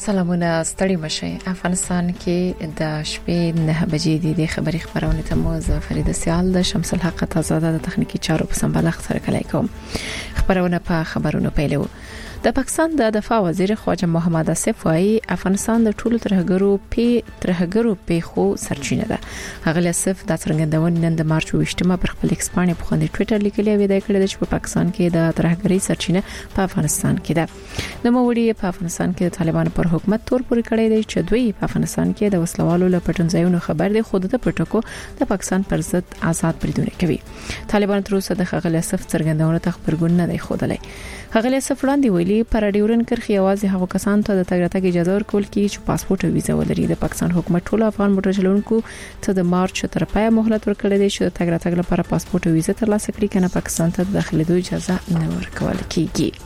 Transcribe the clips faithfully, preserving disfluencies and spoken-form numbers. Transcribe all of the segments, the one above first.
سلامونه ستړي مشه. افغانستان کې د شپې نه بجې د خبري خبرونه ته مو زه فریده سیال د شمس الحق تازه د تخنیکی چارو په سمبالښت سره کلای کوم. خبرونه په خبرونو پیلو. د پاکستان د دفاع وزیر خواجه محمد اسف وايي افغانستان د ټولو ترهګرو په ترهګرو په خو سرچینه ده. هغه اسف د څرګندونې نن د مارچ وشتمه پر خپل ایکس باندې په خوندې ټوئیټر لیکلی وی د کړه چې په پاکستان کې د ترهګری سرچینه په افغانستان کې ده. نو موړي په افغانستان کې د طالبانو پر حکومت تور پورې کړی دی چې دوی په افغانستان کې د وسلوالو له پټنځایونو خبر دی خود د پټکو د پاکستان پر ضد آزاد بریدونه کوي. طالبان تر اوسه د خغل اسف څرګندونه تخبرګون نه دی خودلې. خغل اسف وړاندې ویلي پر ډیورن کرخي आवाज هغه کسان ته د تګ راتګ اجازه ورکول کی چې پاسپورت او ویزا ولري. د پاکستان حکومت ټول افغان موټر چلونکو ته د مارچ تر پای مهلت ورکړی دی چې د تګ راتګ لپاره پاسپورت او ویزا ترلاسه کړي کنه پاکستان ته داخليدو اجازه نه ورکول کیږي.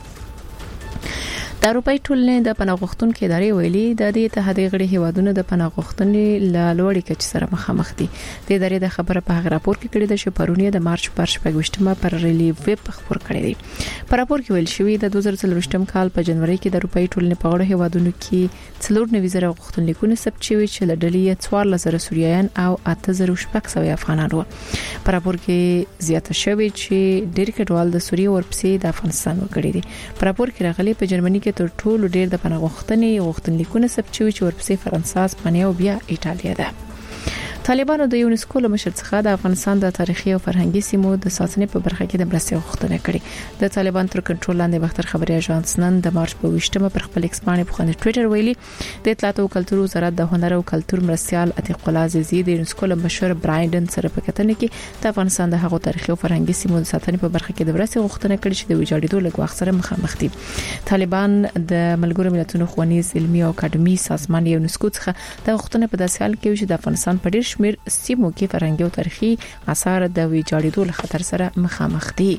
د اروپای ټولنې د پناه غوښتونکو ادارې ویلي د دې اتحادیې غړي هیوادونو د پناه غوښتنې له لوړې کچې سره مخامخ دي. د ادارې د خبره په هغه راپور کې کړي ده چې پرونی د مارچ پر شپږمه پر ریلی ویب خبر کړی دی. په راپور کې ویل شوی د دوه زره څلور کال په جنوري کې د اروپای ټولنې په غړو هیوادونو کې څلور نوي زره غوښتنلیکونه ثبت شوي چې له ډلې څوارلس زره سوریایان او اته زره شپږ سوه افغانان وو. په راپور کې زیاته شوی چې ډېر کډوال د سوریه ورپسې د افغانستان وګړي دي. په راپور کې راغلي په جرمني کې تر ټولو ډېر د پناه غوښتنې غوښتنلیکونه ثبت شوي چې ورپسې فرانسه، اسپانیا او بیا ایټالیا ده. طالبانو د یونسکو له مشر څخه د افغانستان د تاریخي او فرهنګي سیمو د ساتنې په برخه کې د مرستې غوښتنه کړې. د طالبان تر کنټرول لاندې بختر خبري اژانس نن د مارچ په وشتمه پر خپل ایکس باندې په خوندې ټوئیټر ویلي د اطلاعات او کلتور وزارت د هنر او کلتور مرستيال عتیق الله عزیزی د یونسکو له مشر برایډن سره په کتنه کې د افغانستان د هغو تاریخي او فرهنګي سیمو د ساتنې په برخه کې د مرستې غوښتنه کړې چې د ویجاړېدو له وخت سره مخامخ دي. طالبان د ملګرو ملتونو ښوونیز علمي او اکاډمي سازمان یونسکو څخه د غوښتنې په داسې حال کې چې د افغانستان په ډیر شمیر سیمو کې فرهنګي او تاریخي آثار د ویجاړېدو له خطر سره مخامخ دي.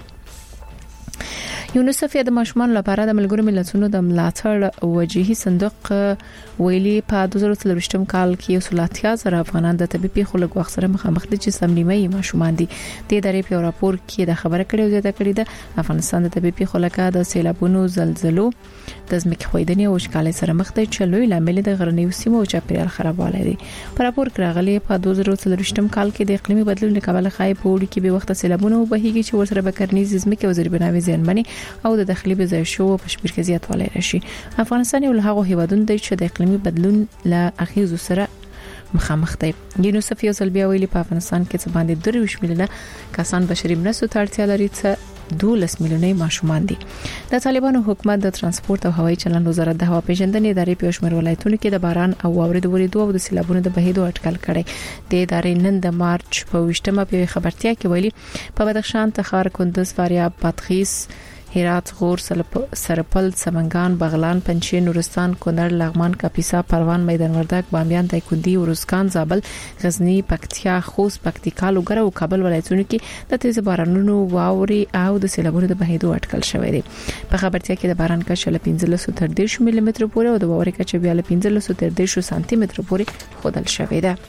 یونیسف د ماشومان لپاره د ملګرو ملتونو د ملاتړ وجهي صندوق ویلي په دوه زره څلور کال کې یو سل اتیا زره افغانان د طبي پیښو له وخت سره مخامخ دي چې سملیمه ماشومان دي. د ادارې په راپور کې د خبره کړې زیاته کړې ده افغانستان د طبي پیښو لکه د سیلابونو، زلزلو، د ځمکې ښویدنې او وچکالۍ سره مخ دي چې لوی لامل د غرنیو سیمو او چاپیریال خرابوالی دي. په راپور کې راغلي په دوه زره څلور کال کې د اقلیمي بدلون له کبله خای په وړي کې به وخت سیلابونه وبهیږي چې ورسره به کرنیز ځمکې او زیربناوي زیانمنې او د داخلي بځای شو په شمیر کې زیاتوالی راشي. افغانستان یو له هغو هیوادونو دی چې د اقلیمي بدلون له اغیزو سره مخامخ دی. یونیسف یو ځل بیا ویلي په افغانستان کې څه باندې درویشت میلیونه کسان بشري مرستو ته اړتیا لري چې دولس میلیونه ماشومان دي. د طالبانو حکومت د ترانسپورت او هوایي چلند وزارت د هوا پیژندنې ادارې په شمیر ولایتونو کې د باران او واورې د ورېدو او د سیلابونو د بهیدو اټکل کړي. د ادارې نن د مارچ په وشتمه په خبرتیا کې ویلي په بدخشان، تخار، کندز، فاریاب، بادغیس، هرات، غور، سرپل، سمنګان، بغلان، پنجشیر، نورستان، کونړ، لغمان، کاپیسا، پروان، میدان وردګ، بامیان، دایکنډي، ورزګان، زابل، غزنی، پکتیا، خوست، پکتیکا، لوګر او کابل ولایتونو کې د تیز بارانونو، واورې او د سیلابونو د بهیدو اټکل شوی دی. په خبرتیا کې د باران کچه له پنځلس تر دېرش ملي متر پورې او د واورې کچه بیا له پنځلس تر دېرش سانتي متر پورې ښودل شوی دی.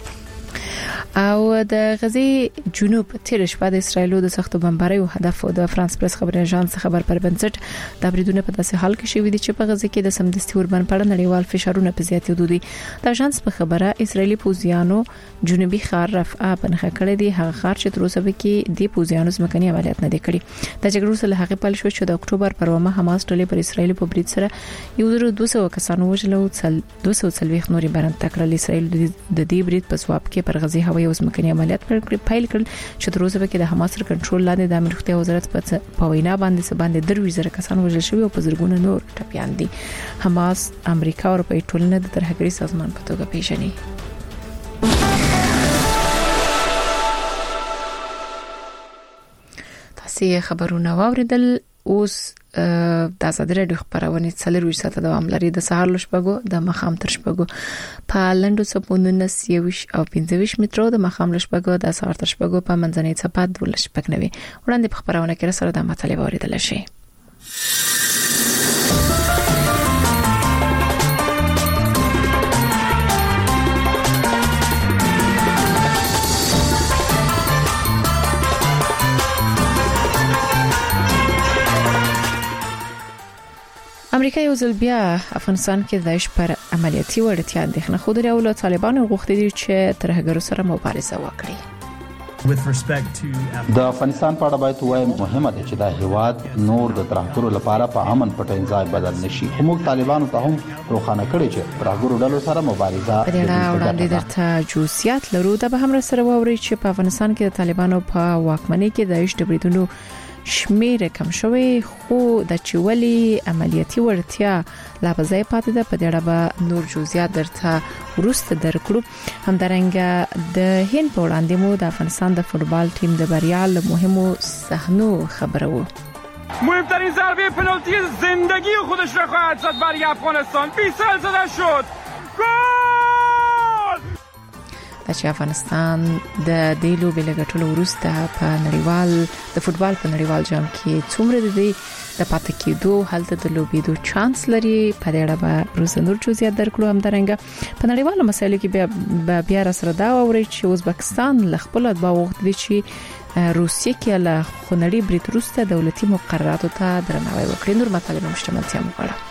او د غزي جنوب تیر شپه د اسرایلو د سختو بمباریو هدف د فرانس پریس خبري اژانس خبر پر بنسټ د بریدونو په داسې حال کې شوې دي چې په غزه کې د سمدستي وربن پړ نړیوال فشارونه په زیاتېدو دي. د اژانس په خبره اسرایلی پوزیانو جنوبي ښار رفح په نخښه کړی دی، هغه ښار چې تر اوسه کې د پوزیانو ځمکني عملیات نه دي کړی. د جګړو سره هغه پل شو چې د اکتوبر پر ومه حماس ټولې پر اسرایل په برید سره یو زر دوه سوه کسانو وژل او دوه سوه څلوېښت نورې برند تکړه. اسرایل د دې برید په ځواب کې پر غزه هوایي او ځمکني عملیات پیل کړل چې تر اوسه کې د حماس سره کنټرول لاندې د امنیت روغتیا وزارت په وینا باندې سباندې دروي زره کسان وژل شوی او په زرګونه نور ټپيان دي. حماس امریکا او اروپای ټولنه د ترهګري سازمان په توګه پیژني. تاسو خبرونه واوریدل. اوس د ازادي راډیو خبرونه څلور ساعته دوام لري. د سهار لشبګو د مخام تر شپګو په لندو سپوندونه سیوش او پنځويش مترو د مخام لشبګو د سهار تر شپګو په منځنۍ صفات د لشبګ نوي وړاندې په خبرونه کې سره د مطالبه اوریدل شي. امریکا یو ځل بیا افغانستان کې د داعش پر عملیاتي وړتیا اندېښنه خوده لري او له طالبانو غوښتي دي چې ترهګرو سره مبارزه وکړي. د افغانستان په اړه باید وایم مهمه ده چې دا هیواد نور د ترهګرو لپاره په امن پټ ځای بدل نشي. موږ طالبانو ته هم روښانه کړی چې ترهګرو ډلو سره مبارزه په دې اړه وړاندې درته جزئیات لرو. دا به هم سره ووري چې په افغانستان کې د طالبانو په واکمنۍ کې د داعش د بریدونو شمیر کم شوی خو د چولي عملیاتي ورتیا لا بځای پاتې ده. په دې اړه به نور جزئیات درته ورسته درکړو. همدارنګه د هند په وړاندې مو د افغانستان د فوتبال ټیم د بریا له مهمو صحنو خبره و. مهمترین ضربه پنالتی زندگی خودش را خواهد زد برای افغانستان. بیست سال زده شد. گل! چې افغانستان د دې لوبې لګټلو وروسته په نړیوال د فوتبال په نړیوال جام کې څومره د دې د پاتې کېدو هلته د لوبېدو چانس لري په دې اړه به روز نور جزئیات درکړو. همدارنګه په نړیوالو مسایلو کې بیا بیا را سره دا ووري چې ازبکستان له خپل اتباع وغوښتي چې روسیې کې له خونړي برید وروسته دولتي مقرراتو ته درناوی وکړي. نور مطالب مشتملتیا مغواړه.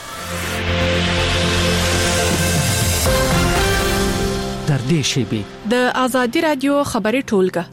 در دې شیبه د ازادي رادیو خبري ټولګه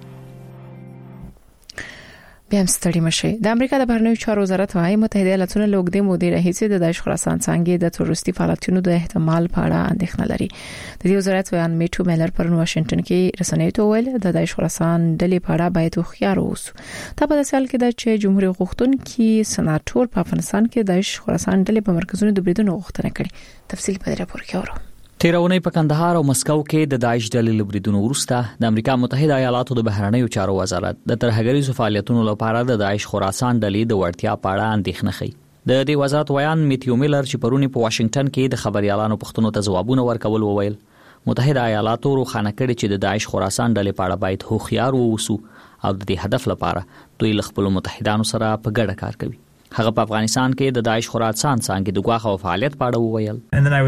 بیا ستړي مشه. د امریکا د بهرنیو چارو وزارت وايي متحده ایالاتونه له اوږدې مودې راهیسې د داعش خراسان څنګه د تروریستي فعالیتونو د احتمال په اړه اندېښنه لري. د دې وزارت ویان میټو میلر پر واشنگټن کې رسنیو ته ویل د داعش خراسان ډلې په اړه باید خيار اوسو. دا په داسې حال کې ده چې جمهوریت غوښتونکي سناتور په افغانستان کې داعش خراسان ډلې په مرکزونو د بریدونو غوښتنه کړې. تفصیل په راپور کې اورو. تیرونی په کندهار او مسکو کې د داعش ډلې لبریدونو وروسته د امریکا متحده ایالاتو د بهرنیو چارو وزارت د ترهګریزو فعالیتونو لپاره د داعش خراسان ډلې د وړتیا په اړه اندېښنه کوي. د دې وزارت ویان میټیو میلر چې پرونی په واشنگټن کې د خبريالانو پوښتنو ته ځوابونه ورکول وویل متحده ایالاتو روښانه کړي چې د داعش خراسان ډلې په اړه باید هوښیار ووسو او د دې هدف لپاره دوی له خپل متحدانو سره په ګډه کار کوي. هغه په افغانستان کې د داعش خراسان څنګه د غواخ او فعالیت په اړه وویل.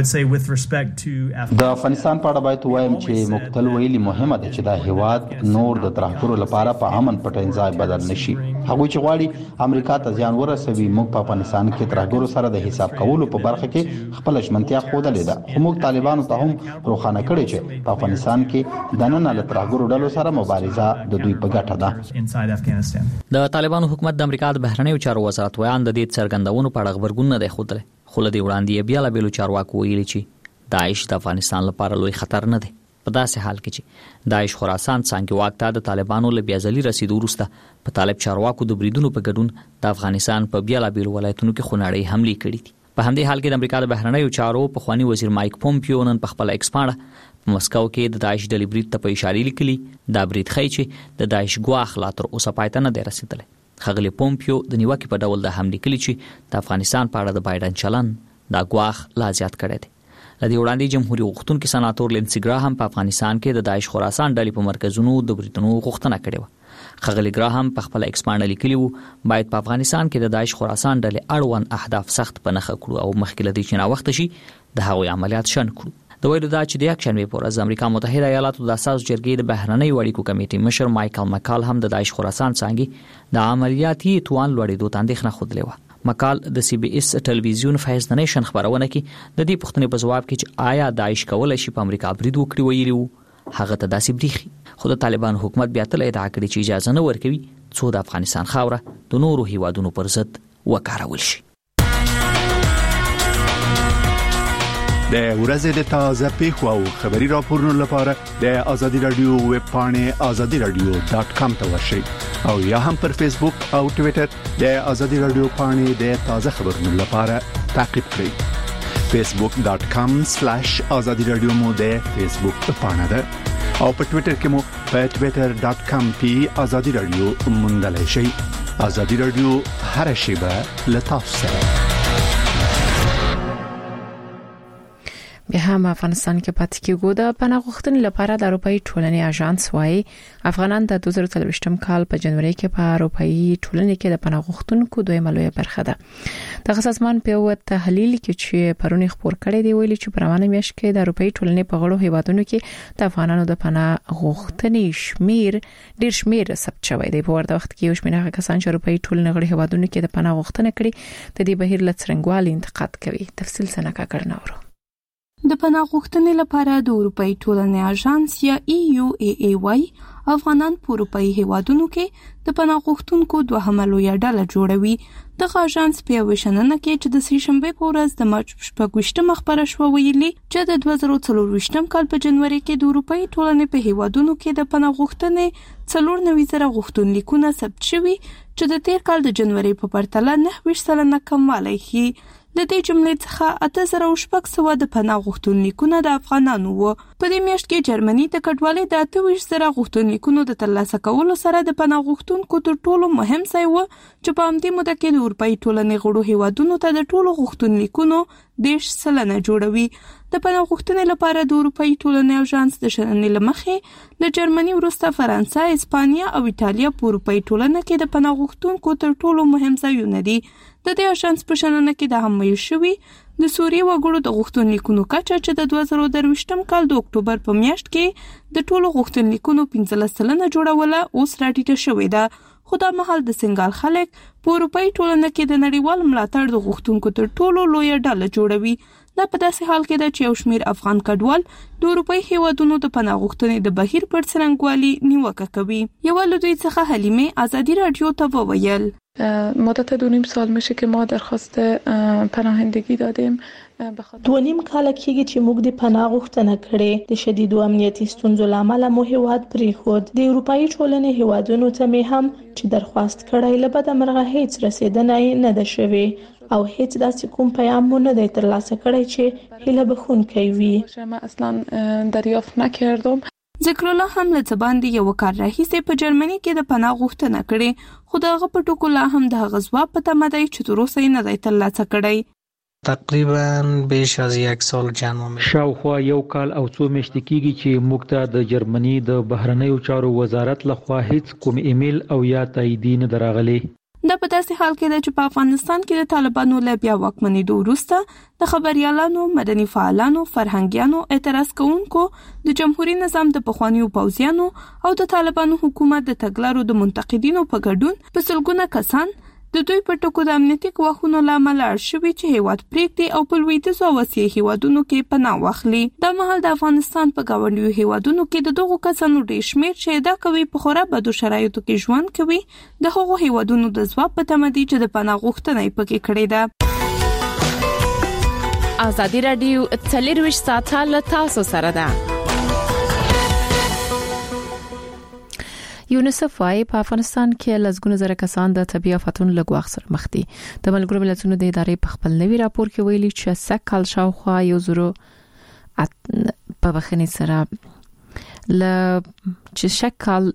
د افغانستان په اړه باید وایم چې مقتل ویلي مهمه ده چې دا هیواد نور د ترهګرو لپاره په امن پټ ځای بدل نشي. هغه چې غواړي امریکا ته ځان ورسوي موږ په افغانستان کې ترهګرو سره د حساب کولو په برخه کې خپل ژمنتیا خوده لیده. موږ طالبانو ته هم روښانه کړی چې په افغانستان کې د نن له ترهګرو ډلو سره مبارزه د دوی په ګټه ده. د طالبانو حکومت د امریکا د بهرنیو چارو وزارت ویان د دې څرګندونو په اړه خبرګون نه دی خوده. خو له دې وړاندې بیا لا بیلو چارواکو ویلي چې داعش د افغانستان لپاره لوی خطر نه دی. په داسې حال کې چې داعش خراسان څنګه واکته د طالبانو له بیازلي رسیدو وروسته په طالب چارواکو د بریدونو په ګډون د افغانستان په بیا لا بیلو ولایتونو کې خونړۍ حملې کړې دي. په همدې حال کې د امریکا د بهرنیو چارو په خواني وزیر مایک پومپیو نن په خپل ایکس باندې په مسکو کې د داعش ډلې برید ته په اشاره لیکلي دا برید خی چې د داعش غواخ لا تر اوسه پاتې نه دی رسیدلی. خغلی پومپیو د نیوکې په ډول د حملې کلی چې د افغانستان په اړه د بایدن چلن دا غواخ لا زیات کړی دی. لدی وړاندې جمهوریت غوښتونکي سناتور لینسي ګراهام په افغانستان کې د داعش خراسان ډلې په مرکزونو د بریدونو غوښتنه کړې و. خغلی ګراهام په خپل ایکسپانډ لیکلی وو باید په افغانستان کې د داعش خراسان ډلې اړوند اهداف سخت په نخښه کړو او مخکې لدی چې نا وخت شي د هغوی عملیات شن کړو. د ویلو دا چې د یک شنبه پر ورځ امریکا متحده ایالاتو د اساس جرګې د بهرنیو اړیکو کمیټې مشر مایکل مکال هم د داعش خراسان څنګه د عملیاتي توان لوړېدو ته اندېښنه خوده و. مکال د سی بي اس ټلویزیون فیض نشن خبرونه کې د دې پوښتنې په جواب کې چې آیا داعش کولای شي په امریکا برید وکړي ویلي وو هغه ته داسې بریخي. خو د طالبان حکومت بیا تل ادعا کړې چې اجازه نه ورکوي څو د افغانستان خاوره د نورو هیوادونو پر ضد وکارول شي. د ورځې د تازه پیښو او خبري راپورونو لپاره د ازادي رادیو ویب پاڼه ازادي رادیو ډاټ کام ته ورشئ او یا هم پر فیسبوک او ټوئیټر د ازادي رادیو پاڼه د تازه خبرونو لپاره تعقیب کړئ. فیسبوک ډاټ کام سلیش ازادي رادیو مو د فیسبوک پاڼه ده او په ټوئیټر کې مو په ټوئیټر ډاټ کام پی ازادي رادیو موندلای شئ. ازادي رادیو هر شیبه له تاسو سره. به هم افغانستان کې پاتې کېږو. د پناه غوښتنې لپاره د اروپאי ټولنې اژانس وايي افغانان د دوه زره څلوېښتم کال په جنوري کې په اروپאי ټولنې کې د پناه غوښتونکو دویمه لویه برخه ده. د سازمان په یو تحلیل کې چې پرونی خبر کړی دی ویلي چې په روانه میاشت کې د اروپאי ټولنې په غړو هیوادونو کې د افغانانو د پناه غوښتنې شمیر ډیر شمیر ثبت شوی دی. په ورته وخت کې یو شمېر کسان چې اروپאי ټولنې غړي هیوادونو کې د پناه غوښتنه کړې د دې بهیر لڅرنګوالي انتقاد کوي. تفصیل څنګه کړناورو. د پناه غوښتنې لپاره د اروپאי ټولنې اژانس یا ای یو ای ای وايي افغانان په اروپאי هیوادونو کې د پناه غوښتونکو دوهمه لویه ډله جوړوي. د اژانس په یو شننه کې چې د سې شنبه په ورځ د مارچ شپږویشتمه خبره شو ویلي چې د دوه زره څلورویشتم کال په جنوري کې د اروپאי ټولنې په هیوادونو کې د پناه غوښتنې څلور نوي زره غوښتنلیکونه ثبت شوي چې د تیر کال د جنوري په پرتله نهه ویشت سلنه کموالی ښيي. د دې جملې څخه اته زره شپږ سوه د پناه غوښتنلیکونه د افغانانو وو. په دې میاشت کې جرمني د کډوالۍ د اته ویشت زره غوښتنلیکونو د ترلاسه کولو سره د پناه غوښتونکو تر ټولو مهم ځای و چې په همدې موده کې د اروپאי ټولنې غړو هیوادونو ته د ټولو غوښتنلیکونو دېرش سلنه جوړوي. د پناه غوښتنې لپاره د اروپאי ټولنې اژانس د شننې له مخې له جرمني وروسته فرانسه، اسپانیا او ایټالیا په اروپאי ټولنه کې د پناه غوښتونکو تر ټولو مهم ځایونه دي. د دې اژانس په شننه کې د هم ویل شوی د سوریې وګړو د غوښتنلیکونو کچه چې د دوه زره درویشتم کال د اکتوبر په میاشت کې د ټولو غوښتنلیکونو پنځلس سلنه جوړوله اوس راټیټه شوې ده. خو دا مهال د سنگال خلک په اروپאי ټولنه کې د نړیوال ملاتړ د غوښتونکو تر ټولو لویه ډله جوړوي. دا په داسې حال کې ده چې یو شمېر افغان کډوال د اروپאי هیوادونو د پناه غوښتنې د بهیر پر څرنګوالي نیوکه کوي. یو له دوی څخه حلیمه آزادی رادیو ته وویل مدت دو نیم سال میشه که ما درخواست پناهندگی دادیم. دو نیم کال کېږي چې موږ د پناه غوښتنه کړې. د شدیدو امنیتي ستونزو لامل مو هیواد پریښود. د اروپאי ټولنې هیوادونو ته مې هم چې درخواست کړی له بده مرغه هیڅ رسیدنه نه ده شوې او هیڅ داسې کوم پیام مو نه دی ترلاسه کړی چې هیله بخښونکی وي. ما اصلا دریافت نکردم. ذکر الله هم له زباندې یو کار راهیسې په جرمني کې د پناه غوښتنه کړې خو دغه په ټکو لا هم د هغه ځواب په تمه دی چې تر اوسه یې نه دی ترلاسه کړی. تقریبا بیش از یک سال جمع شاوخوا یو کال او څو میاشتې کېږي چې موږ ته د جرمني د بهرنیو چارو وزارت لخوا هیڅ کوم ایمیل او یا تایید نه دراغلي. دا په داسې حال کې ده چې په افغانستان کې د طالبانو له بیا واکمنېدو وروسته د خبريالانو، مدني فعالانو، فرهنګیانو، اعتراض کوونکو، د جمهوریت نظام د پخوانیو پوځیانو او د طالبانو حکومت د تګلارو د منتقدینو په ګډون په سلګونه کسان د دوی په ټکو د امنیتي ګواښونو له امله اړ شوي چې هیواد پرېږدي او په لویدیځو او اسیایي هیوادونو کې پناه واخلي. دا مهال د افغانستان په ګاونډیو هیوادونو کې د دغو کسانو ډېر شمېر چې ادعا کوي په خورا بدو شرایطو کې ژوند کوي د هغو هیوادونو د ځواب په تمه دي چې د پناه غوښتنه یې پکې کړې ده. ازادي رادیو څلرویشت ساعته له تاسو سره ده. یونیسف وايي په افغانستان کې لږ زره کسان د طبي آفاتونو له ګواښ سره مخ دي. د ملګرو ملتونو د ادارې په خپل نوي راپور کې ویلي چې سکهال شاوخوا یو زرو په بخښنې سره ل چې شکل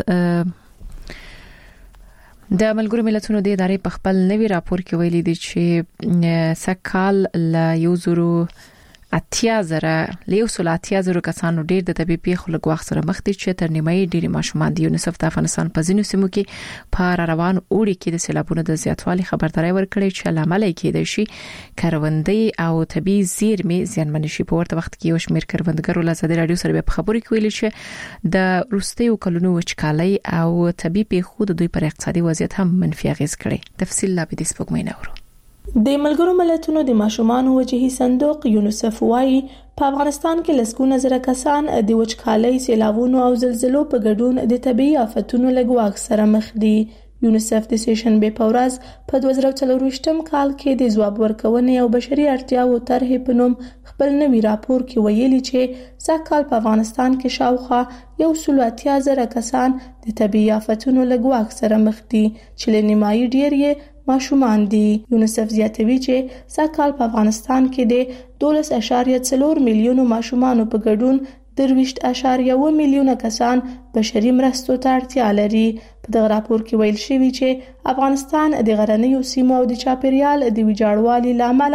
د ملګرو ملتونو د ادارې په خپل نوي راپور کې ویلي دي چې سکهال ل یو زرو اتیا زره لیو سول اتیا زره کسانو ډیر د طبي پیښو له ګواښ سره مخ دي چې تر نیمایي ډیری ماشومان دي. یونیسف د افغانستان په ځینو سیمو کې په روان اوړي کې د سیلابونو د زیاتوالي خبرداري ورکړې چې لامل یې کېدای شي کروندې او طبي زیرمې زیانمن شي. په ورته وخت کې یو شمېر کروندګرو له ازادي رادیو سره په خبرو کې ویلي چې د روستیو کلونو وچکالي او طبي پیښو د دوی پر اقتصادي وضعیت هم منفي اغیز کړي. تفصیل لا به د سپوږمۍ نورو. د ملګرو ملتونو د ماشومان وجهي صندوق یونیسف وايي په افغانستان کې لسګونه زره کسان د وچکالۍ، سیلابونو او زلزلو په ګډون د طبي آفتونو له ګواښ سره مخ دي. یونیسف د سې شنبه په ورځ په دوه زره څلورویشتم کال کې د ځواب ورکونې او بشري اړتیاو طرحې په نوم خپل نوي راپور کې ویلي چې سږکال په افغانستان کې شاوخوا یو سل اتیا زره کسان د طبي آفتونو له ګواښ سره مخ دي چې له نیمایي ډیر یې ماشومان دي. یونیسف زیاتوي چې سږکال په افغانستان کې د دولس اعشاریه څلور میلیونو ماشومانو په ګډون درویشت اعشاریه اووه میلیونه کسان بشري مرستو ته اړتیا لري. په دغه راپور کې ویل شوی چې افغانستان د غرنیو سیمو او د چاپیریال د ویجاړوالي لامل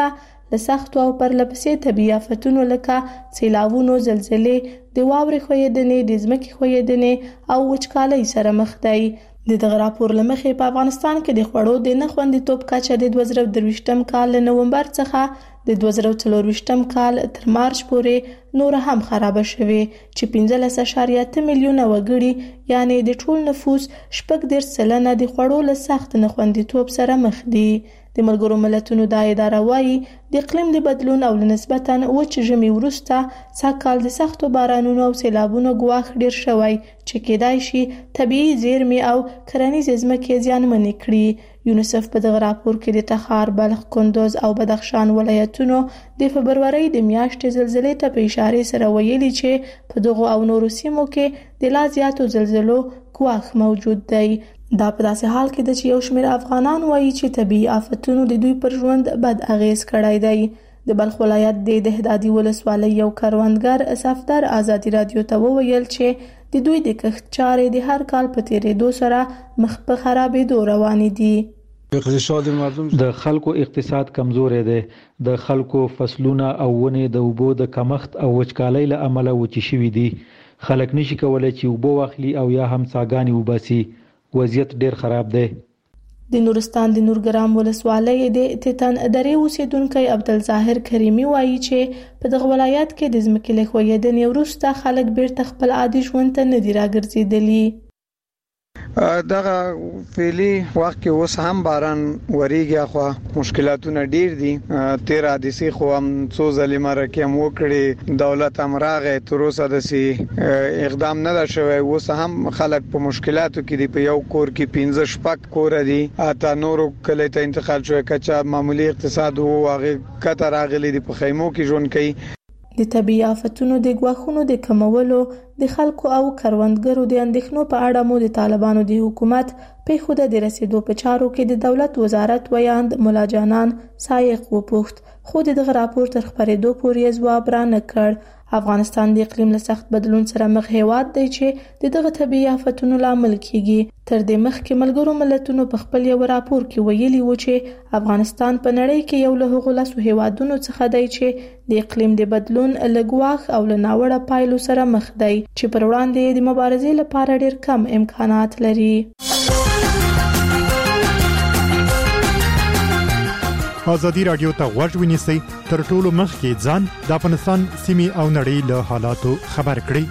له سختو او پرلپسې طبيعي آفتونو لکه سیلاوونو، زلزلې، د واورې ښویېدنې، د ځمکې ښویېدنې او وچکالۍ سره مخ دی. د دغه راپور له مخې په افغانستان کې د خوړو د نه خوندیتوب کچه د دوه زره درویشتم کال له نومبر څخه د دوه زره څلورویشتم کال تر مارچ پورې نور هم خراب شوه چې پنځلس اعشاریه اته میلیونه وګړي یعنی د ټول نفوس شپږ دېرش سلنه د خوړو له سخت نه خوندیتوب سره مخ دي. د ملګرو ملتونو د اداره وايي د اقلیم د بدلون او نسبتاً وچ ژمي وروسته سږکال د سختو بارانونو او سیلابونو ګواښ ډیر شوی چې کېدای شي طبيعي زیرمې او کرنیزې ځمکې زیانمنې کړي. یونیسف په دغه راپور کې د تخار، بلخ، کندوز او بدخشان ولایتونو د فبرورۍ د میاشتې زلزلې ته په اشاره سره ویلي چې په دغه او نورو سیمو کې د لا زیاتو زلزلو ګواښ موجود دی. دا په داسې حال کې ده چې یو شمېر افغانان وایي چې طبيعي آفتونو د دوی پر ژوند بد اغیز کړی دی. د بلخ ولایت د دهدادي ولسوالۍ یو کروندګر صفدر آزادي رادیو ته وویل چې د دوی د کښت چارې د هر کال په تیریدو سره مخ په خرابېدو روانې دي. د خلکو اقتصاد کمزورې دی. د خلکو فصلونه او ونې د اوبو د کمښت او وچکالۍ له امله وچې شوي دي. خلک نشي کولای چې اوبه واخلي او یا هم څاګانې وباسي. وضعیت ډیر خراب دی. د نورستان د نورګرام ولسوالۍ د تیتن درې اوسیدونکو عبدالظاهر کریمي وایي چې په دغه ولایت کې د ځمکې له ښویېدنې وروسته خلک بیرته خپل عادي ژوند ته نه دي راګرځېدلي. دغه فعلی وخت کې اوس هم باران وریږي خو مشکلاتونه ډیر دي. تیر حادثه خو هم څو ځلې مرکه هم وکړي، دولت هم راغی، تر اوسه د سي اقدام نه شوی. اوس هم خلک په مشکلاتو کې دي. په یو کور کې پنځه شپږ کور دي، اته نورو کله ته انتقال شوی کچا معمولی اقتصاد وو هغه کته راغلي دي، په خیمو کې ژوند کوي. د طبيعي آفتونو د ګواښونو د کمولو د خلکو او کروندګرو د اندېښنو په اړه مو د طالبانو د حکومت په خوده د رسیدو په چارو کې د دولت وزارت ویاند مولا جانان سایق وپوښت، خو دغه راپور تر خبرېدو پورې ځواب را نه کړ. افغانستان د اقلیم له سخت بدلون سره مخ هیواد دی چې دغه طبيعي آفتونو لامل کیږي. تر دې مخکې ملګرو ملتونو په خپل یو راپور کې ویلي و چې افغانستان په نړۍ کې یو له هغو لسو هیوادونو څخه دی چې د اقلیم د بدلون له ګواښ او له ناوړه پایلو سره مخ دی چې پر وړاندې د مبارزې لپاره ډیر کم امکانات لري. ازادي رادیو ته غوږ ونیسئ تر ټولو مخکې ځان د افغانستان سیمې او نړۍ له حالاتو خبر کړئ.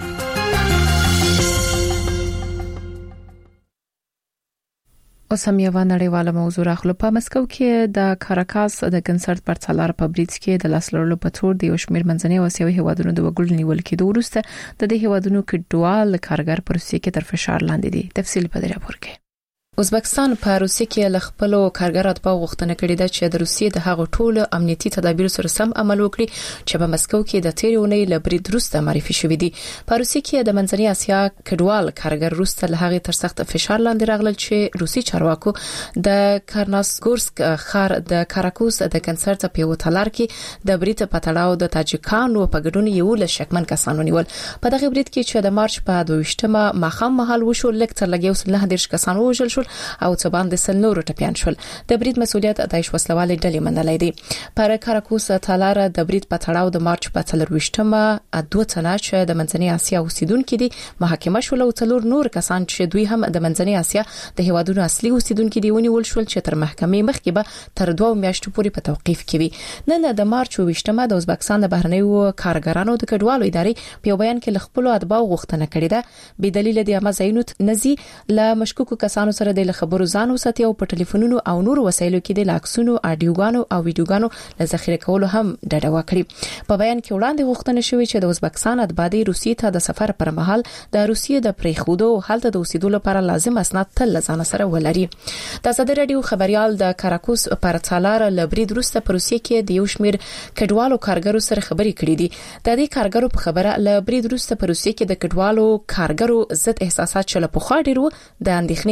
اوس هم یو نړیواله موضوع راخلو. په مسکو کې د کاراکاس د کنسرت پر څلار په بریټ کې د لاسلرلو په تور د یو شمېر منځنۍ او اسیوي هیوادونو د وګړو نیول کېدو وروسته د دې هیوادونو کې ډوال کارګر پر روسیې کې تر فشار لاندې دي. تفصیل په دې راپور کې. ازبکستان په روسیې کې ل خپل کارګر اتباع غوښتنه کړې ده چې د روسیې د هغو ټولو امنیتي تدابیر سره سم عمل وکړي چې په مسکو کې د تیرونې ل برید وروسته معرفي شوې دي. په روسیې کې د منځنۍ اسیا کډوال کارګر وروسته له هغه تر سخت فشار لاندې راغلل چې روسي چارواکو د کارناسګورسک ښار د کاراکوس د کنسرت په یو تالار کې د برید په تړاو د تاجکانو په ګډون یو ل شکمن کسانو نیول. په دغه برید کې چې د مارچ په دویشتمه ماښام مهال وشو، لکټر لګیو سل نه دیرش کسان وژل شول او څه باندې سل نور ټپيان شول. د برید مسولیت د داعش وسلوالې ډلې منلای دي. پر کاراکوس تالار د برید په تړاو د مارچ په څلرويشتمه دوه تنه چې د منځنۍ اسیا اوسیدونکو دي محاکمه شول او څلور نور کسان چې دوی هم د منځنۍ اسیا د هیوادونو اصلي اوسیدونکو دي ونیول شول چې تر محکمې مخکې به تر دوه میاشتو پورې په توقيف کې وي. نن د مارچ ویشتمه د ازبکستان د بهرنیو کارګرانو د کډوالو ادارې په بیان کې خپل اتباع غوښتنه کړې ده به دلیل د امازینو نزي ل مشکوکو کسانو سره د خبرو ځان وساتي او په ټلیفونونو او نور وسایلو کې د لاکسونو، اډیوګانو او ویډیوګانو له ذخیره کولو هم ډډه وکړي. په بیان کې وړاندې غوښتنه شوې چې د ازبکستان اتباع د روسیې ته د سفر پر مهال د روسیې د پریخودو حالت د اوسېدو لپاره لازم اسناد تل ځان سره ولري. د ازادي رادیو خبريال د کاراکوس پر څلار لبرید وروسته په روسیې کې د یو شمېر کډوالو کارګرو سره خبرې کړې دي. د دې کارګرو په خبره لبرید وروسته په روسیې کې د کډوالو کارګرو ضد احساسات چې له پخوا ډیرو د اندېښنې حد رسیدل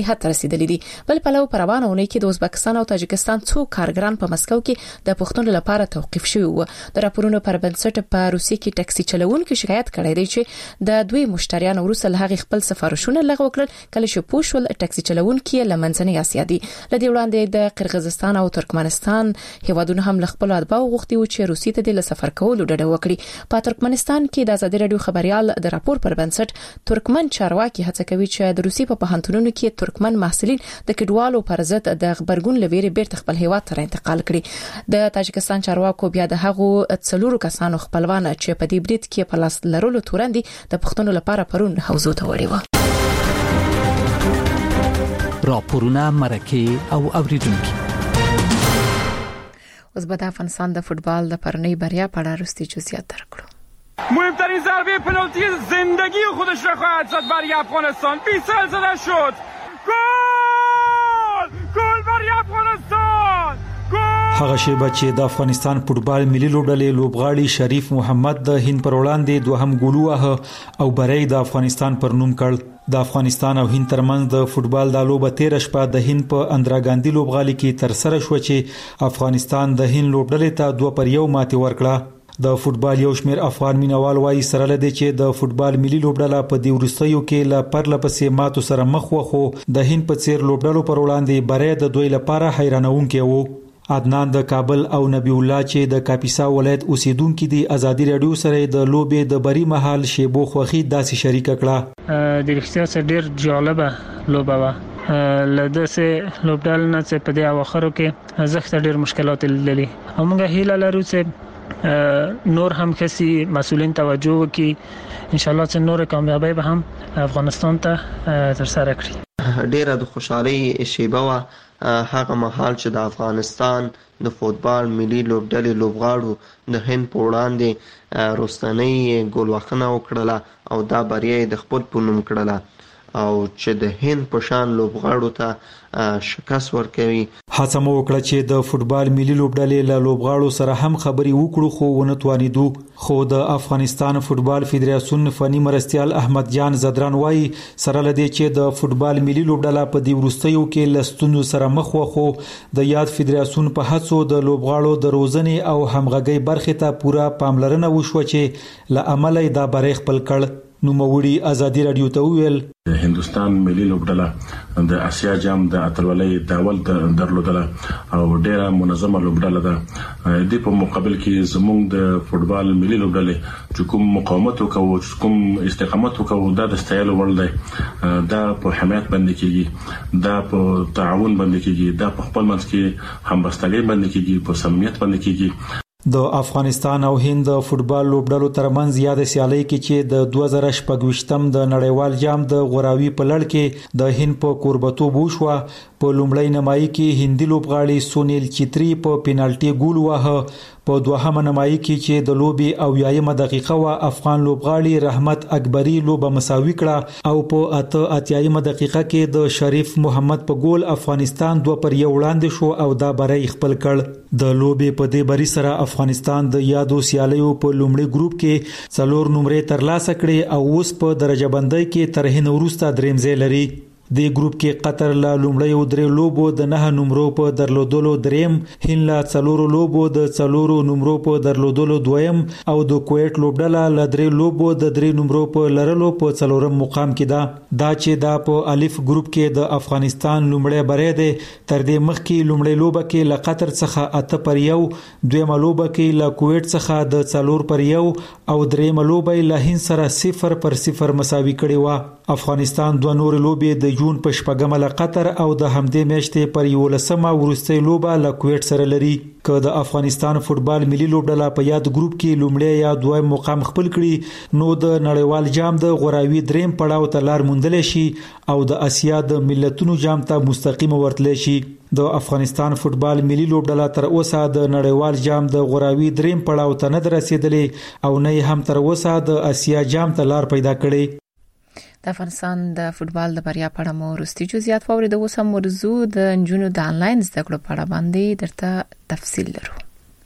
رسیدلې دي. بل پلو پروانه ونې کې د ازبکستان او تاجکستان څو کارګران په مسکو کې د پښتون لپاره توقيف شوی وو. د راپورونو پر بنسټ په روسیې کې ټاکسي چلوونکو شکایت کړی دی چې د دوی مشتریان وروسته له هغه خپل سفارشونه لغوه کړل کله چې پوښول ټاکسي چلوونکي له منځنۍ اسیا دي. لدې وړاندې د قرغیزستان او ترکمنستان هیوادونو هم له خپل اتباع غوښتي و چې روسیې ته د سفر کولو ډډه وکړي. په ترکمنستان کې د ازادي رادیو خبريال د راپور پر بنسټ ترکمن چارواکي هڅه کوي چې د روسیې په پوهنتونونو کې ترکمن محصلین د کډوالو پر ضد د خبرګون لويري بیرته خپل هیواد ته انتقال کړي. د تاجکستان چارواکو بیا د هغو څلورو کسانو خپلوان چې په دې بریټ کې په لاس لرلو تورندې د پښتون لپاره پرون حوزو ته وړي و. راپورونه مرکه او اوریدونکو. اوس به د افغانستان د فوتبال د پرنۍ بریا په اړه رستي جزئیات درکړو. مهمترین ضربه پنالتی زندگی خودش را خواهد زد برای افغانستان. بیسل زده شد. گل! گل برای افغانستان! هغه شیبه چې د افغانستان فوتبال ملي لوبډلې لوبغاړي شریف محمد د هند پر وړاندې دوهم ګول وه او بری د افغانستان پر نوم کړ. د افغانستان او هند ترمنځ د فوتبال د لوبه تیر شپه د هند په اندرا ګاندی لوبغالي کې تر سره شو چې افغانستان د هند لوبډلې ته دوه پر یو ماتې ورکړه. د فوتبال یو شمیر افغان مینوال وایي سره لدی چې د فوتبال ملي لوبډله په دې ورستیو کې لا پرله پسې ماتو سره مخ وخو د هند په څیر لوبډلو پر وړاندې بری د دوی لپاره حیرانونکې وو. عدنان د کابل او نبی الله چې د کاپیسا ولایت اوسیدونکو دي ازادي رادیو سره د لوبې د بری محل شیبو خوخي داسې شریک کړه. د رښتیا سره ډیر جالبه لوبه وه. لده سه لوبډال نه چې په دې اواخرو کې زخت ډیر مشکلات لیدلې. همغه هیله لرو چې نور هم کسي مسؤلین توجه وکړي ان شاء الله چې نور کامیابی به هم افغانستان ته تر سره کړي. ډیره د خوشحالي شیبه وا هغه مهال چې د افغانستان د فوتبال ملي لوبډلې لوبغاړو د هند په وړاندې روستنۍ ګول وخنه وکړه او دا بریا د خپل په نوم کړله او چې د هند په شان لوبغاړو ته شکست ورکوي. هڅه مو وکړه چې د فوتبال ملي لوبډلې له لوبغاړو سره هم خبري وکړو خو ونه توانیدو. خو د افغانستان فوتبال فدراسیون فني مرستيال احمد جان زدران وایي سره لدی چې د فوتبال ملي لوبډله په دې ورستیو کې لستونو سره مخ وخو د یاد فدراسیون په هڅو د لوبغاړو د روزنې او همغږي برخه ته پوره پاملرنه وشو چې له عمله دا بری خپل کړ. نو موړي ازادي رادیو ته ویل د هندستان ملي لوبډله د اسیا جام د اتلولۍ داول درلودله او ډیره منظمه لوبډله ده. د په مقابل کې زموږ د فوتبال ملي لوبډله چې کوم مقاومت وکړو کوم استقامت وکړو دا د ستایلو وړ دی. دا په حمایت باندې کیږي دا په تعاون باندې کیږي دا په خپل منځ کې همبستګۍ باندې کیږي په صمیمیت باندې کیږي. د افغانستان او هند فوتبال لوبډلو ترمنځ یاد سیالي کې چې د دوه زره شپږ د نړیوال جام د غوراوي په لړ کې د هند په کوربتوب وشو. په لومړی نمایي کې هندي لوبغاړي سونیل چتری په پینالټي ګول وهه. په دوهمه نمایي کې چې د لوبي او یایمه دقیقه وا افغان لوبغاړي رحمت اکبری لوبه مساوي کړه او په اته اتیایمه دقیقه کې د شریف محمد په ګول افغانستان دوه پر یو وړاندې شو او دا بری خپل کړ. د لوبي په دې بری سره افغانستان د یادو سیالیو په لومړي ګروپ کې څلور نمرې ترلاسه کړې او اوس په درجه بندۍ کې تر هند وروسته دریم ځای لري. د ګروپ کې قطر له لومړی درې لوبو د نه نمرو په درلودلو دریم، هند له څلورو لوبو د څلورو نمرو په درلودلو دویم او د کویت لوبډله له درې لوبو د درې نمرو په لرلو په څلورم مقام کې ده. دا چې دا په الف ګروپ کې د افغانستان لومړی بری دی. تر دې مخکې لومړی لوبه کې له قطر څخه اته پر یو، دویمه لوبه کې له کویت څخه د څلور پر یو او دریمه لوبه له هند سره صفر پر صفر مساوي کړې و. افغانستان دوه نور لوبې د جون په شپږمه له قطر او د همدې میاشتې پر یولسمه وروستۍ لوبه له کویت سره لري. که د افغانستان فوتبال ملي لوبډله په یاد ګروپ کې لومړی یا دویم مقام خپل کړي نو د نړیوال جام د غوراوي دریم پړاو ته لار موندل شي او د اسیا د ملتونو جام ته مستقیم ورتل شي. د افغانستان فوتبال ملي لوبډله تر اوسه د نړیوال جام د غوراوي دریم پړاو ته نه رسیدلې او نه هم تر اوسه د اسیا جام ته لار پیدا کړې. د افغانستان د فوتبال د بریا په اړه مو وروستي جزئیات واورید. اوس هم موضوع د انجونو د انلاین زده کړو په اړه باندې درته تفصیل لرو.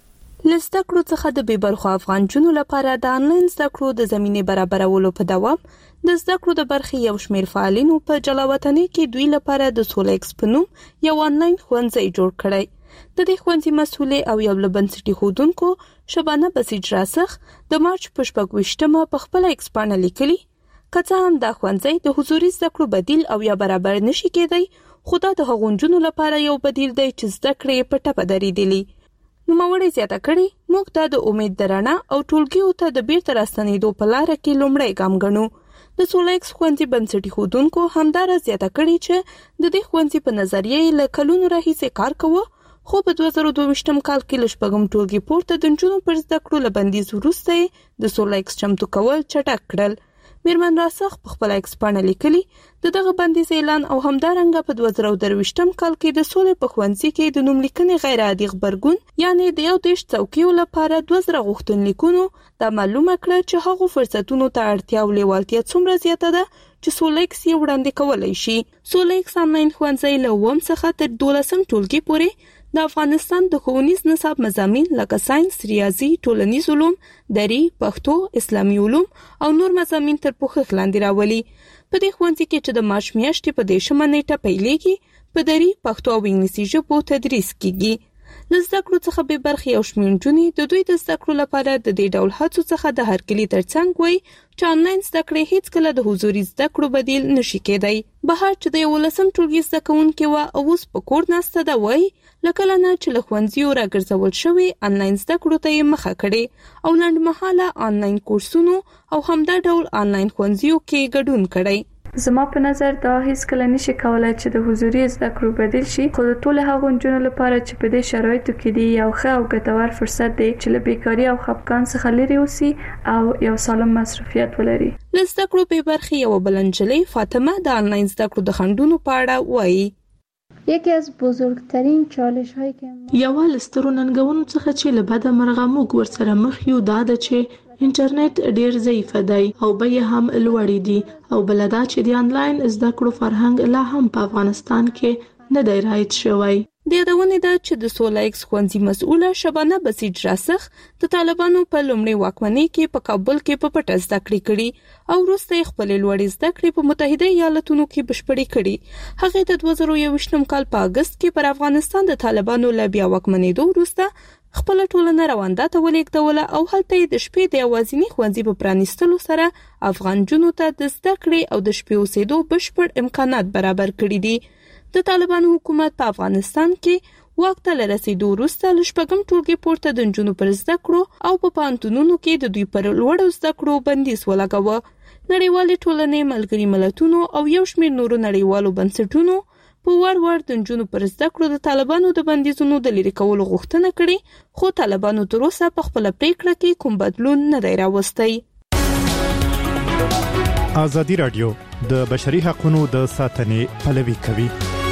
لسته کړو څخه د بې برخو افغان جنو لپاره د انلاین زده کړو د زمینې برابرولو په دوام د زده کړو د برخې یو شمېر فعالینو په جلاوطنۍ کې دوی لپاره د سولېکس په نوم یو انلاین ښوونځی جوړ کړی. د دې ښوونځي مسؤلې او یو له بنسټي ښوونکو شبانه بسیج راسخ د مارچ په شپږ ویشتمه په خپله ایکس پاڼه لیکلي که څه هم دا ښوونځی د حضوري زده کړو بدیل او یا برابر نشي کېدی، خو دا د هغو نجونو لپاره یو بدیل دی چې زده کړې په ټپه درېدلي. نوموړې زیاته کړې موږ دا د امید د رڼا او ټولګیو ته د بیرته راستنېدو په لاره کې لومړی ګام ګڼو. د سولېکس ښوونځي بنسټي ښوونکو همدارس زیاته کړې چې د دې ښوونځي په نظریه یې له کلونو راهیسې کار کوه، خو په دوه زره دوه ویشتم کال کې له شپږم ټولګي پورته د نجونو پر زده کړو له بندیز وروسته یې د سولېکس چمتو کول چټک کړل. میرمن راسخ په خپله ایکس پاڼه لیکلي د دغه بندیز اعلان او همدارنګه په دوه زره درویشتم کال کې د سولې په ښوونځي کې د نوملیکنې غیر عادي غبرګون یعنې د یو دېرش څوکیو لپاره دوه زره غوښتنلیکونو دا معلومه کړه چې هغو فرصتونو ته اړتیا او لیوالتیا څومره زیاته ده چې سولېکس یې وړاندې کولی شي. سولېکس آنلاین ښوونځی له اووم څخه تر دولسم ټولګي پورې د افغانستان د ښوونیز نصاب مضامین لکه ساينس، ریاضي، ټولنیز علوم، دري، پښتو، اسلامي علوم او نور مضامین تر پوښښ لاندې راولي. په دې ښوونځي کې چې د مارچ میاشتې په دېرشمه نیټه پیلېږي په دري، پښتو او انګلیسي ژبو تدریس کیږي. له زده کړو څخه بې برخې یو شمېر نجونې د دوی د زده کړو لپاره د دې ډول هڅو څخه د هرکلي ترڅنګ وایي چې آنلاین زده کړې هیڅکله د حضوري زده کړو بدیل نشي کېدی. بهار چې د یولسم ټولګي زده کوونکې وه او اوس په کور ناسته ده وایي له کله نه چې له ښوونځیو راګرځول شوي آنلاین زده کړو ته یې مخه کړې او لنډمهاله آنلاین کورسونو او همدا ډول آنلاین ښوونځیو کې ګډون کړی. زما په نظر دا هیڅ کله نشي کولای چې د حضوري زده کړو بدیل شي، خو د ټولو هغو نجونو لپاره چې په دې شرایطو کې دي یو ښه او ګټور فرصت دی چې له بیکاري او خفګان څخه لرې اوسي او یو سالم مصروفیت ولري. له زده کړو بې برخې یوه بله نجلۍ فاطمه د آنلاین زده کړو د خنډونو په اړه وایي. یکی از بزرگترین چالش هایی که یو له سترو ننګونو څخه چې له بده مرغه موږ ورسره مخ یو دا ده چې انټرنیټ ډیر ضعیف دی او بیې هم لوړې دي او بل دا چې د آنلاین زده کړو فرهنګ لا هم په افغانستان کې نه دی رایج شوی. د یادونې ده چې د سولېکس ښوونځي مسؤله شبانه بسیج راسخ د طالبانو په لومړۍ واکمنۍ کې په کابل کې په پټه زده کړې کړي او وروسته یې خپلې لوړې زده کړې په متحده ایالتونو کې بشپړې کړي. هغې د دوه زره یوویشتم کال په اګست کې پر افغانستان د طالبانو له بیا واکمنېدو وروسته خپله ټولنه رواندا ته ولېږدوله او هلته یې د شپې د یوازیني ښوونځي په پرانیستلو سره افغان جنو ته د زده کړې او د شپې اوسېدو بشپړ امکانات برابر کړي دي. د طالبانو حکومت په افغانستان کې واک ته له رسېدو وروسته له شپږم ټولګي پورته د نجونو پر زده کړو او په پوهنتونونو کې د دوی پر لوړو زده کړو بندیز ولګاوه. نړیوالې ټولنې، ملګري ملتونو او یو شمېر نورو نړیوالو بنسټونو په وار وار د نجونو پر زده کړو د طالبانو د بندیزونو د لرې کولو غوښتنه کړې، خو طالبانو تر اوسه په خپله پریکړه کې کوم بدلون نه دی راوستی. ازادي راډیو د بشري حقوقو د ساتنې پلوي کوي.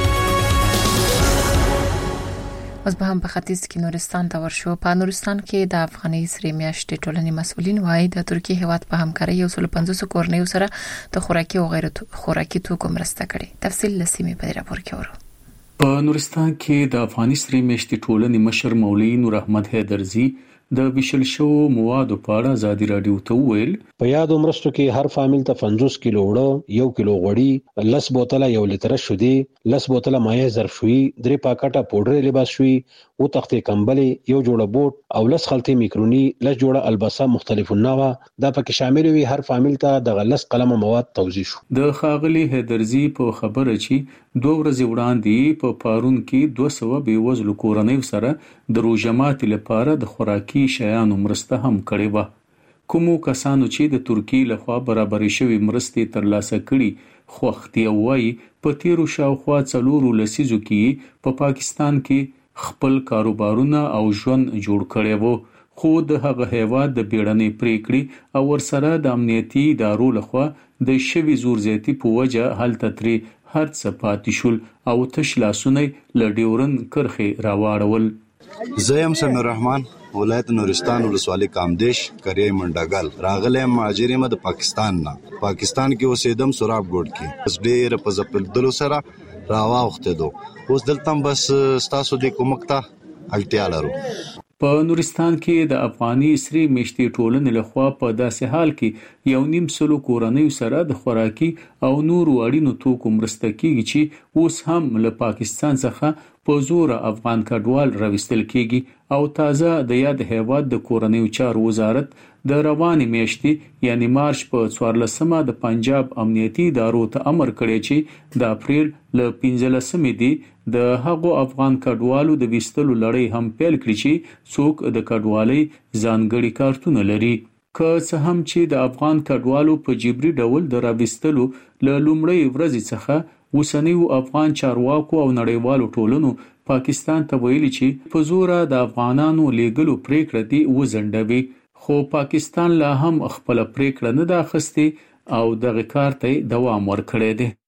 اوس به هم په ختیځ کې نورستان ته ورشو. په نورستان کې د افغاني سرې میاشتې ټولنې مسؤلین وايي د ترکیه هیواد په همکارۍ یو سل پنځوس کورنیو سره د خوراکي او غیر خوراکي توکو مرسته کړې. تفصیل لسیمه په راپور کې ورو. په نورستان کې د افغاني سرې میاشتې ټولنې مشر مولوی نور احمد حیدرزي د ویشل شو موادو په اړه ازادي راډیو ته وویل په یادو مرستو کې هر فامیل ته پنځوس کیلو وړه، یو کیلو غوړي، لس بوتله یو لیټر شودې، لس بوتله مایع ظرف شوي، درې پاکټه پودر لباس شوي، او تختې کمبلې، یو جوړه بوټ او لس خلطې میکروني، لس جوړه الباسه مختلف النوع دا پکې شامل وي. هر فامیل ته د لس قلمه مواد توزیع شو. د خاغلی حیدرزي په خبره چې دوه ورځې وړاندې په پارون کې دوه سوه بېوزلو کورنیو سره د روژه ماتي لپاره د خوراکي شیانو مرسته هم کړې وه. کومو کسانو چې د ترکیې لخوا برابرې شوې مرستې ترلاسه کړي خوښتي او وایي په تیرو شاوخوا څلورو لسیزو کې په پا پاکستان کې خپل کاروبارونه او ژوند جوړ کړی وو، خو د هغه هیواد د بیړنۍ پریکړې او ورسره د امنیتي ادارو لخوا د شوي زور زیاتي په وجه هلته ترې هر څه پاتې شول او تش لاسونه له ډیورن کرښې راواړول. زه یم سمیر الرحمن، ولایت نورستان ولسوالۍ کامدیش قریه منډګل. راغلی مهاجر یم د پاکستان نه. پاکستان کې اوسېدم سوراب ګوډ کې. بس ډېره په ځپلدلو سره راواوښتېدو. اوس دلته بس ستاسو د کومک ته اړتیا لرو. په نورستان کې د افغاني سری میشتي ټولنې لخوا په داسې حال کې یو نیم سلو کورنۍ سره د خوراکي او نورو اړینو توکو مرسته کیږي چې اوس هم له پاکستان څخه په زور افغان کډوال راوستل کیږي او تازه د یاد هیواد د کورنۍ چارو وزارت د روانې میاشتې یعنی مارچ په څوارلسمه د پنجاب امنیتي ادارو ته امر کړی چې د اپریل ل پنځلسمې دی د هغو افغان کډوالو د وستلو لړۍ هم پیل کړی چې څوک د کډوالۍ ځانګړي کارتونه لري. که څه هم چې د افغان کډوالو په جبري ډول د راوستلو له لومړۍ ورځې څخه اوسنیو افغان چارواکو او نړیوالو ټولنو پاکستان ته ویلي چې په زور د افغانانو لیږلو پریکړه دی وزندوي، خو پاکستان لا هم خپل پریکړه نه ده اخیستې او دغه کار ته دوام ورکړی دی.